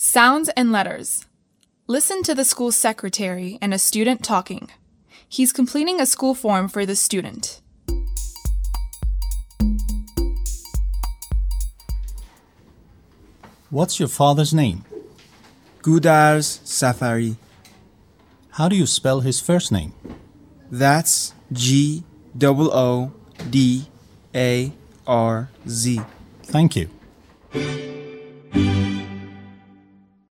Sounds and letters. Listen to the school secretary and a student talking. He's completing a school form for the student. What's your father's name? Gudarz Safari. How do you spell his first name? That's Goodarz. Thank you.